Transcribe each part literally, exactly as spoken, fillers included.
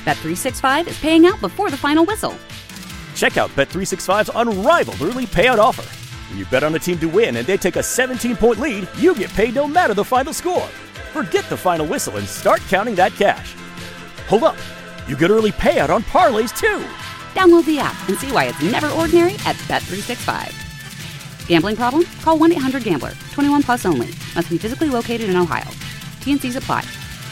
Bet three sixty-five is paying out before the final whistle. Check out Bet three sixty-five's unrivaled early payout offer. When you bet on a team to win and they take a seventeen-point lead, you get paid no matter the final score. Forget the final whistle and start counting that cash. Hold up. You get early payout on parlays, too. Download the app and see why it's never ordinary at Bet three sixty-five. Gambling problem? Call one eight hundred gambler. twenty-one plus only. Must be physically located in Ohio. T N Cs apply.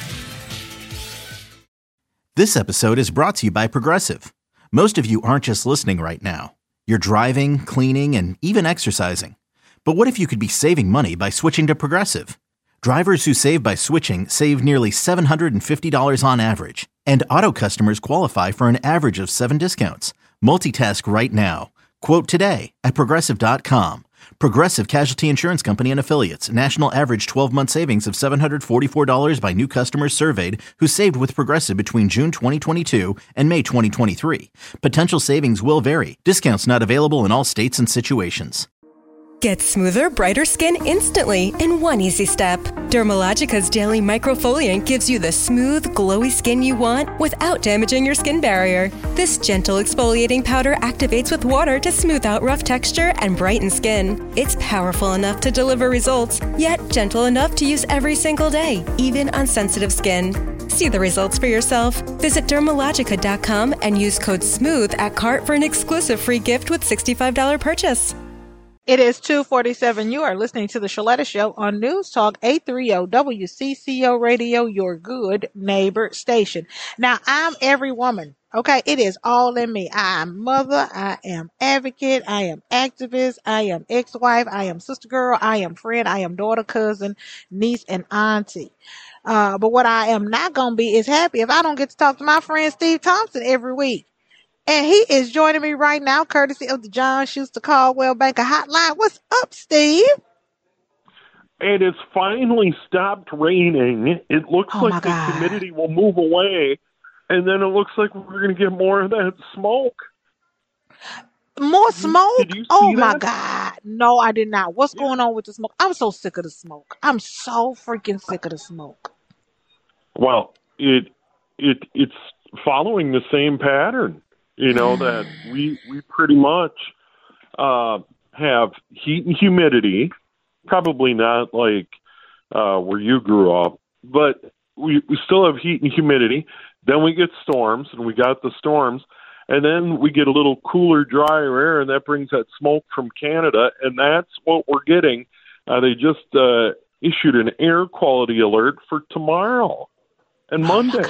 This episode is brought to you by Progressive. Most of you aren't just listening right now. You're driving, cleaning, and even exercising. But what if you could be saving money by switching to Progressive? Drivers who save by switching save nearly seven hundred fifty dollars on average. And auto customers qualify for an average of seven discounts. Multitask right now. Quote today at Progressive dot com. Progressive Casualty Insurance Company and Affiliates. National average twelve-month savings of seven hundred forty-four dollars by new customers surveyed who saved with Progressive between June twenty twenty-two and May twenty twenty-three. Potential savings will vary. Discounts not available in all states and situations. Get smoother, brighter skin instantly in one easy step. Dermalogica's Daily Microfoliant gives you the smooth, glowy skin you want without damaging your skin barrier. This gentle exfoliating powder activates with water to smooth out rough texture and brighten skin. It's powerful enough to deliver results, yet gentle enough to use every single day, even on sensitive skin. See the results for yourself. Visit Dermalogica dot com and use code SMOOTH at cart for an exclusive free gift with sixty-five dollars purchase. It is two forty-seven. You are listening to The Shaletta Show on News Talk eight thirty W C C O Radio, your good neighbor station. Now, I'm every woman, okay? It is all in me. I am mother. I am advocate. I am activist. I am ex-wife. I am sister girl. I am friend. I am daughter, cousin, niece, and auntie. Uh, but what I am not going to be is happy if I don't get to talk to my friend Steve Thompson every week. And he is joining me right now, courtesy of the John Schuster Caldwell Banker Hotline. What's up, Steve? It has finally stopped raining. It looks oh like the God. humidity will move away, and then it looks like we're going to get more of that smoke. More smoke? Did you see oh, that? my God. No, I did not. What's yeah. going on with the smoke? I'm so sick of the smoke. I'm so freaking sick of the smoke. Well, it it it's following the same pattern. You know, that we we pretty much uh, have heat and humidity, probably not like uh, where you grew up, but we, we still have heat and humidity. Then we get storms, and we got the storms, and then we get a little cooler, drier air, and that brings that smoke from Canada, and that's what we're getting. Uh, they just uh, issued an air quality alert for tomorrow and Monday.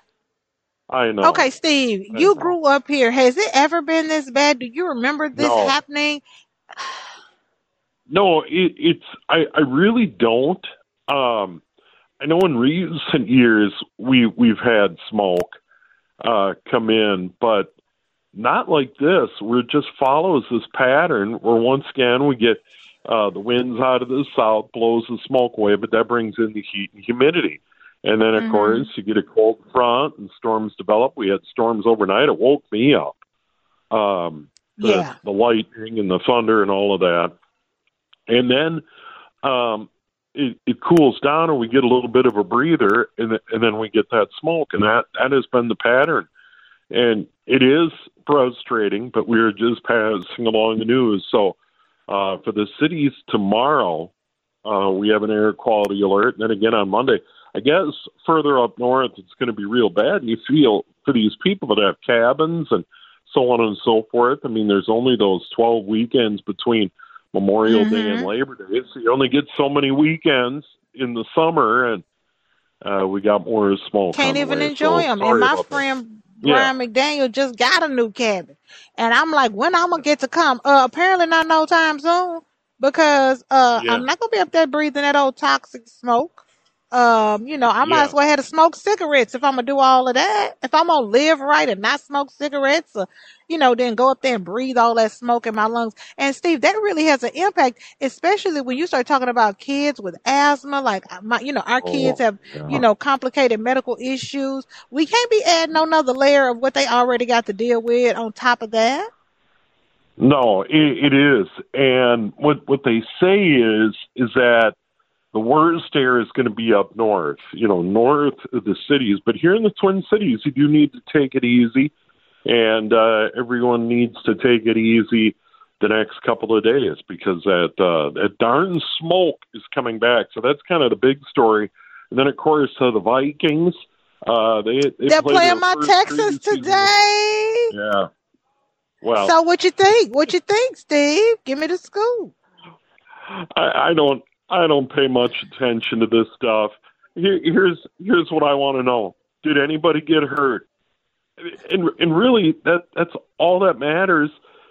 I know. Okay, Steve, I you know. grew up here. Has it ever been this bad? Do you remember this No. happening? No, it, it's I, I really don't. Um, I know in recent years we we've had smoke uh, come in, but not like this, where it just follows this pattern where once again we get uh, the winds out of the south, blows the smoke away, but that brings in the heat and humidity. And then, of mm-hmm. course, you get a cold front and storms develop. We had storms overnight. It woke me up. Um, the, yeah. the lightning and the thunder and all of that. And then um, it, it cools down and we get a little bit of a breather, and, and then we get that smoke. And that, that has been the pattern. And it is frustrating, but we're just passing along the news. So uh, for the cities tomorrow, uh, we have an air quality alert. And then again on Monday, I guess further up north, it's going to be real bad. And you feel for these people that have cabins and so on and so forth. I mean, there's only those twelve weekends between Memorial mm-hmm. Day and Labor Day. So you only get so many weekends in the summer, and uh, we got more smoke. Can't even enjoy so them. And my friend that. Brian yeah. McDaniel just got a new cabin. And I'm like, when I'm going to get to come? Uh, apparently not no time soon, because uh, yeah. I'm not going to be up there breathing that old toxic smoke. Um, you know, I might yeah. as well have to smoke cigarettes if I'm going to do all of that. If I'm going to live right and not smoke cigarettes, or, you know, then go up there and breathe all that smoke in my lungs. And Steve, that really has an impact, especially when you start talking about kids with asthma. Like, my, you know, our kids have, yeah. you know, complicated medical issues. We can't be adding another layer of what they already got to deal with on top of that. No, it, it is. And what, what they say is, is that the worst air is going to be up north, you know, north of the cities. But here in the Twin Cities, you do need to take it easy, and uh, everyone needs to take it easy the next couple of days because that, uh, that darn smoke is coming back. So that's kind of the big story. And then, of course, uh, the Vikings. Uh, they, they They're play playing my first Texans today. Yeah. Well, so what you think? What you think, Steve? Give me the scoop. I, I don't. I don't pay much attention to this stuff. Here, here's here's what I want to know: did anybody get hurt? And and really, that that's all that matters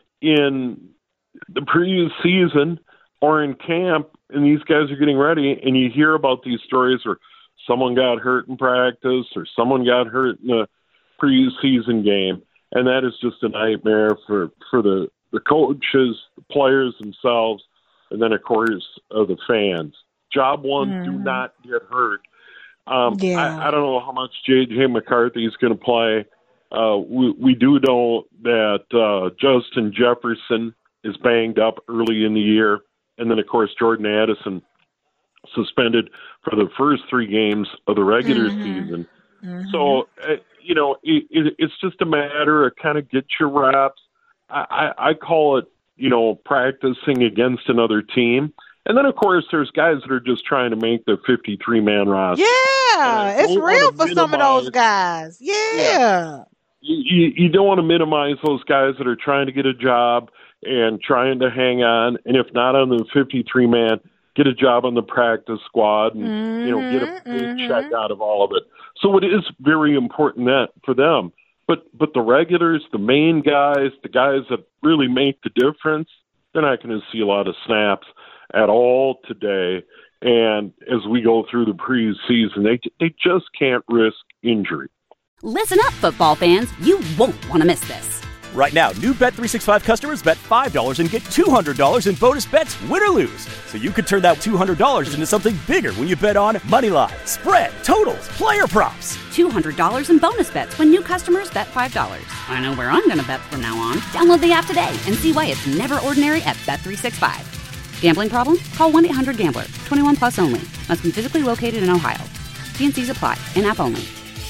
in the preseason or in camp. And these guys are getting ready, and you hear about these stories where someone got hurt in practice or someone got hurt in a preseason game, and that is just a nightmare for for the the coaches, the players themselves. And then, of course, uh, the fans. Job one, mm. do not get hurt. Um, yeah. I, I don't know how much J J. McCarthy is going to play. Uh, we, we do know that uh, Justin Jefferson is banged up early in the year. And then, of course, Jordan Addison suspended for the first three games of the regular mm-hmm. season. Mm-hmm. So, uh, you know, it, it, it's just a matter of kind of get your reps. I, I, I call it, you know, practicing against another team. And then, of course, there's guys that are just trying to make the fifty-three man roster. Yeah, it's real for minimize, some of those guys. Yeah. yeah. You, you don't want to minimize those guys that are trying to get a job and trying to hang on. And if not on the fifty-three man, get a job on the practice squad and, mm-hmm, you know, get a paycheck mm-hmm. out of all of it. So it is very important that for them. But but the regulars, the main guys, the guys that really make the difference, they're not going to see a lot of snaps at all today. And as we go through the preseason, they they just can't risk injury. Listen up, football fans. You won't want to miss this. Right now, new Bet three sixty-five customers bet five dollars and get two hundred dollars in bonus bets, win or lose. So you could turn that two hundred dollars into something bigger when you bet on moneyline, spread, totals, player props. two hundred dollars in bonus bets when new customers bet five dollars. I know where I'm going to bet from now on. Download the app today and see why it's never ordinary at Bet three sixty-five. Gambling problem? Call one eight hundred gambler. twenty-one plus only. Must be physically located in Ohio. T and C's apply. In-app only.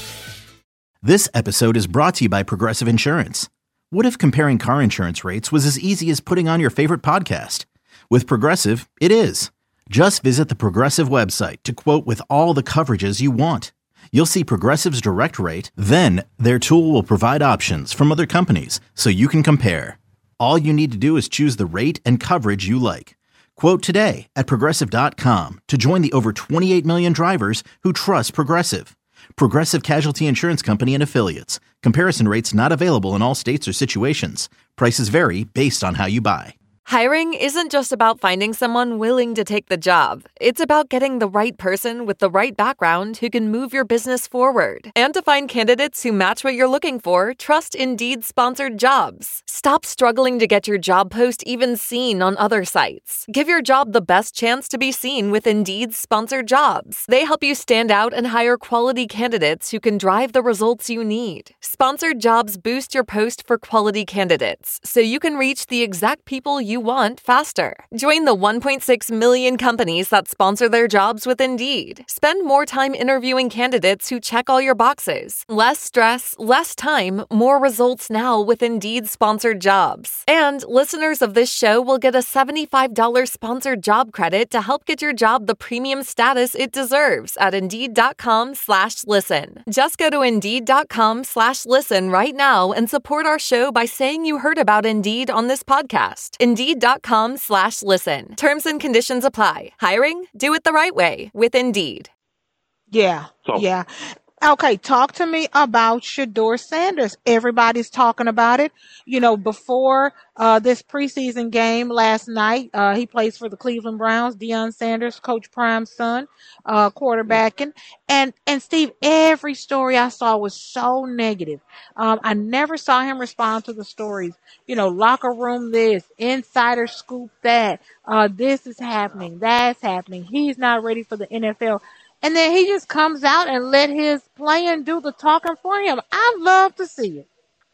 This episode is brought to you by Progressive Insurance. What if comparing car insurance rates was as easy as putting on your favorite podcast? With Progressive, it is. Just visit the Progressive website to quote with all the coverages you want. You'll see Progressive's direct rate, then their tool will provide options from other companies so you can compare. All you need to do is choose the rate and coverage you like. Quote today at Progressive dot com to join the over twenty-eight million drivers who trust Progressive. Progressive Casualty Insurance Company and Affiliates. Comparison rates not available in all states or situations. Prices vary based on how you buy. Hiring isn't just about finding someone willing to take the job. It's about getting the right person with the right background who can move your business forward. And to find candidates who match what you're looking for, trust Indeed sponsored jobs. Stop struggling to get your job post even seen on other sites. Give your job the best chance to be seen with Indeed sponsored jobs. They help you stand out and hire quality candidates who can drive the results you need. Sponsored jobs boost your post for quality candidates, so you can reach the exact people you want faster. Join the one point six million companies that sponsor their jobs with Indeed. Spend more time interviewing candidates who check all your boxes. Less stress, less time, more results now with Indeed sponsored jobs. And listeners of this show will get a seventy-five dollars sponsored job credit to help get your job the premium status it deserves at Indeed.com slash listen. Just go to Indeed.com slash listen right now and support our show by saying you heard about Indeed on this podcast. Indeed.com slash listen. Terms and conditions apply. Hiring? Do it the right way with Indeed. Yeah, so. yeah. Okay, talk to me about Shedeur Sanders. Everybody's talking about it. You know, before uh, this preseason game last night, uh, he plays for the Cleveland Browns. Deion Sanders, Coach Prime's son, uh, quarterbacking. And, and Steve, every story I saw was so negative. Um, I never saw him respond to the stories. You know, locker room this, insider scoop that, uh, this is happening, that's happening. He's not ready for the N F L. And then he just comes out and let his playing do the talking for him. I love to see it.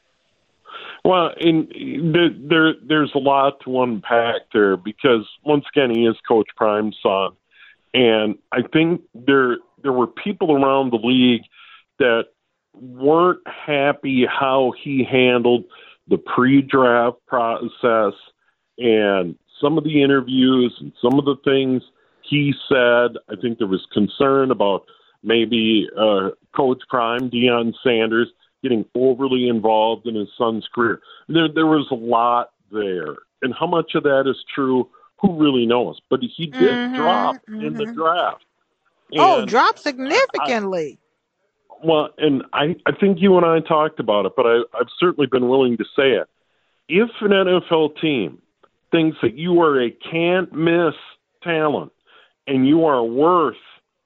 Well, in, there, there, there's a lot to unpack there because, once again, he is Coach Prime's son. And I think there there were people around the league that weren't happy how he handled the pre-draft process and some of the interviews and some of the things he said. I think there was concern about maybe uh, Coach Prime, Deion Sanders, getting overly involved in his son's career. There, there was a lot there. And how much of that is true, who really knows? But he did Mm-hmm, drop mm-hmm. in the draft. Oh, And drop significantly. I, well, and I, I think you and I talked about it, but I, I've certainly been willing to say it. If an N F L team thinks that you are a can't-miss talent and you are worth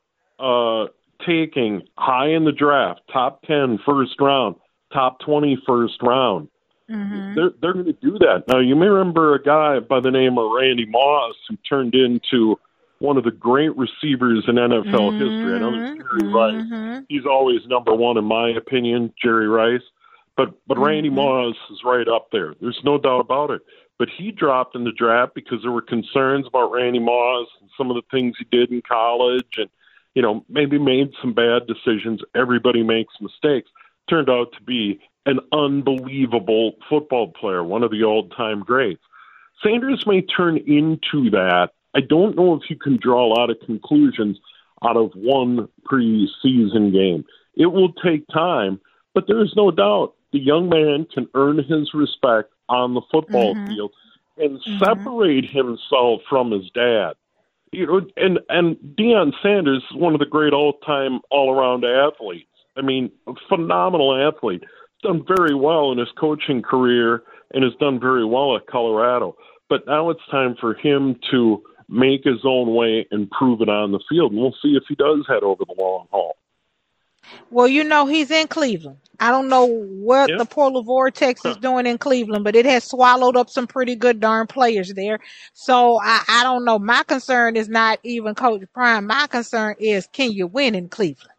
uh, taking high in the draft, top ten first round, top twenty first round, Mm-hmm. they're, they're going to do that. Now, you may remember a guy by the name of Randy Moss who turned into one of the great receivers in N F L Mm-hmm. history. I know there's Jerry Mm-hmm. Rice. He's always number one in my opinion, Jerry Rice. But but Randy Mm-hmm. Moss is right up there. There's no doubt about it. But he dropped in the draft because there were concerns about Randy Moss and some of the things he did in college and, you know, maybe made some bad decisions. Everybody makes mistakes. Turned out to be an unbelievable football player, one of the old-time greats. Sanders may turn into that. I don't know if you can draw a lot of conclusions out of one preseason game. It will take time, but there is no doubt the young man can earn his respect on the football Mm-hmm. field and Mm-hmm. separate himself from his dad. You know, and and Deion Sanders is one of the great all-time all-around athletes. I mean, a phenomenal athlete. Done very well in his coaching career and has done very well at Colorado. But now it's time for him to make his own way and prove it on the field. And we'll see if he does head over the long haul. Well, you know, he's in Cleveland. I don't know what Yeah. the polar vortex is doing in Cleveland, but it has swallowed up some pretty good darn players there. So I, I don't know. My concern is not even Coach Prime. My concern is, can you win in Cleveland?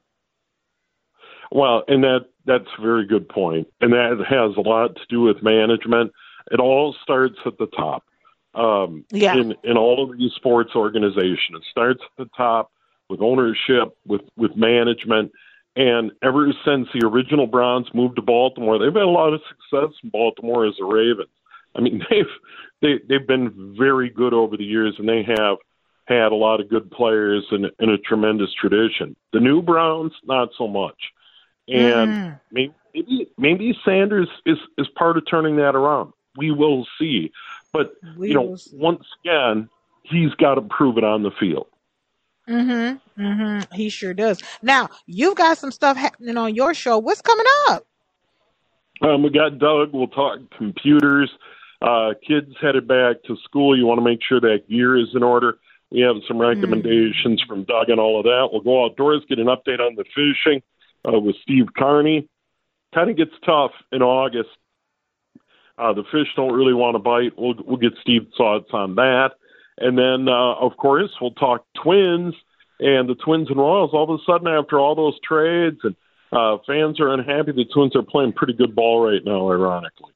Well, and that that's a very good point. And that has a lot to do with management. It all starts at the top. Um, Yeah. in, in all of these sports organizations, it starts at the top with ownership, with, with management. And ever since the original Browns moved to Baltimore, they've had a lot of success in Baltimore as the Ravens. I mean, they've they, they've been very good over the years, and they have had a lot of good players and, and a tremendous tradition. The new Browns, not so much. And Mhm. maybe maybe Sanders is, is part of turning that around. We will see. But, We you know, will see. once again, he's got to prove it on the field. Mm-hmm. Mm-hmm. He sure does. Now, you've got some stuff happening on your show. What's coming up? Um, we got Doug. We'll talk computers. Uh, kids headed back to school. You want to make sure that gear is in order. We have some recommendations from Doug and all of that. We'll go outdoors, get an update on the fishing uh, with Steve Carney. Kind of gets tough in August. Uh, the fish don't really want to bite. We'll, we'll get Steve's thoughts on that. And then, uh, of course, we'll talk Twins and the Twins and Royals. All of a sudden, after all those trades, and uh, fans are unhappy, the Twins are playing pretty good ball right now, ironically.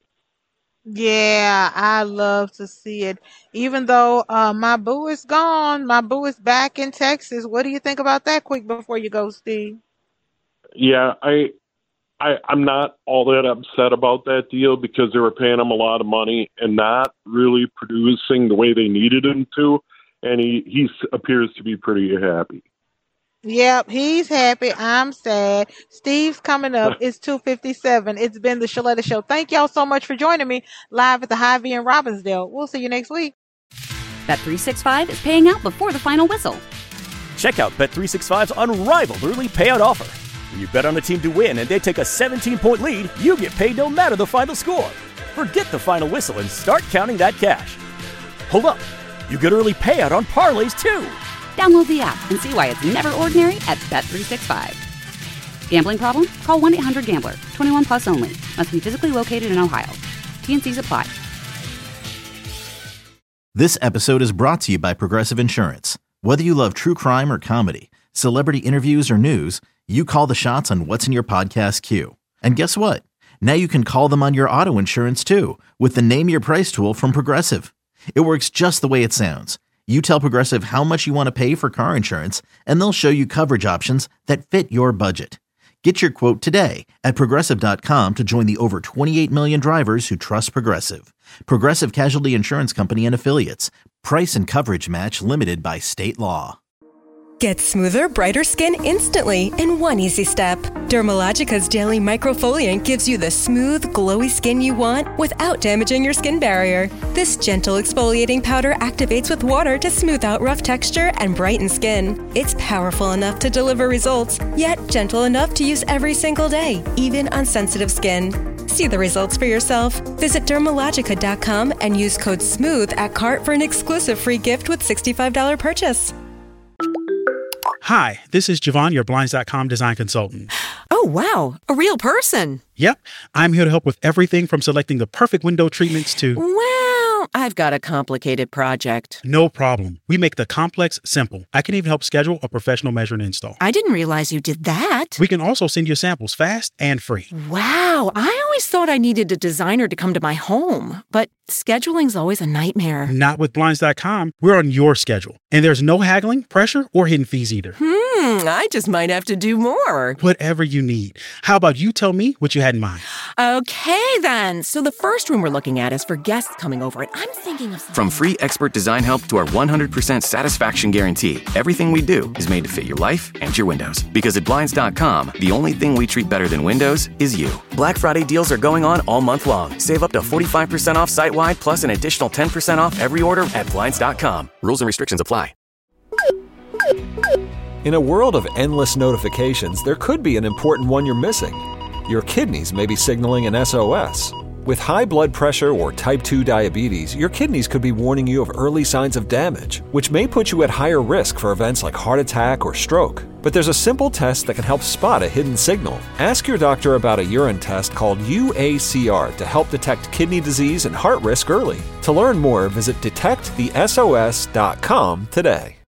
Yeah, I love to see it. Even though uh, my boo is gone, my boo is back in Texas. What do you think about that? Quick before you go, Steve. Yeah, I, I, I'm not all that upset about that deal because they were paying him a lot of money and not really producing the way they needed him to, and he, he appears to be pretty happy. Yep, he's happy. I'm sad. Steve's coming up. It's two fifty-seven. It's been the Shaletta Show. Thank y'all so much for joining me live at the Hy-Vee in Robbinsdale. We'll see you next week. Bet three sixty-five is paying out before the final whistle. Check out Bet three sixty-five's unrivaled early payout offer. When you bet on a team to win and they take a seventeen-point lead, you get paid no matter the final score. Forget the final whistle and start counting that cash. Hold up. You get early payout on parlays, too. Download the app and see why it's never ordinary at Bet three sixty-five. Gambling problem? Call one eight hundred gambler. twenty-one plus only. Must be physically located in Ohio. T and C's apply. This episode is brought to you by Progressive Insurance. Whether you love true crime or comedy, celebrity interviews or news, you call the shots on what's in your podcast queue. And guess what? Now you can call them on your auto insurance too with the Name Your Price tool from Progressive. It works just the way it sounds. You tell Progressive how much you want to pay for car insurance, and they'll show you coverage options that fit your budget. Get your quote today at Progressive dot com to join the over twenty-eight million drivers who trust Progressive. Progressive Casualty Insurance Company and Affiliates. Price and coverage match limited by state law. Get smoother, brighter skin instantly in one easy step. Dermalogica's Daily Microfoliant gives you the smooth, glowy skin you want without damaging your skin barrier. This gentle exfoliating powder activates with water to smooth out rough texture and brighten skin. It's powerful enough to deliver results, yet gentle enough to use every single day, even on sensitive skin. See the results for yourself. Visit Dermalogica dot com and use code SMOOTH at cart for an exclusive free gift with sixty-five dollars purchase. Hi, this is Javon, your Blinds dot com design consultant. Oh, wow. A real person. Yep. I'm here to help with everything from selecting the perfect window treatments to... Well, I've got a complicated project. No problem. We make the complex simple. I can even help schedule a professional measure and install. I didn't realize you did that. We can also send you samples fast and free. Wow. I always thought I needed a designer to come to my home, but scheduling's always a nightmare. Not with Blinds dot com. We're on your schedule. And there's no haggling, pressure, or hidden fees either. Hmm, I just might have to do more. Whatever you need. How about you tell me what you had in mind? Okay, then. So the first room we're looking at is for guests coming over, and I'm thinking of... From free expert design help to our one hundred percent satisfaction guarantee, everything we do is made to fit your life and your windows. Because at Blinds dot com, the only thing we treat better than windows is you. Black Friday deals are going on all month long. Save up to forty-five percent off site-wide, plus an additional ten percent off every order at Blinds dot com. Rules and restrictions apply. In a world of endless notifications, there could be an important one you're missing. Your kidneys may be signaling an S O S. With high blood pressure or type two diabetes, your kidneys could be warning you of early signs of damage, which may put you at higher risk for events like heart attack or stroke. But there's a simple test that can help spot a hidden signal. Ask your doctor about a urine test called U A C R to help detect kidney disease and heart risk early. To learn more, visit detect the S O S dot com today.